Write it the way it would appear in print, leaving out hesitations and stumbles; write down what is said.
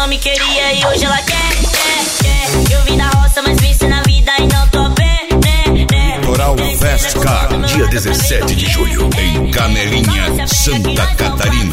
me queria e hoje ela quer. Eu vim da roça, mas venci na vida e não tô bem, né? Litoral Fest Car, dia 17 de julho, em Canelinha, Santa Catarina.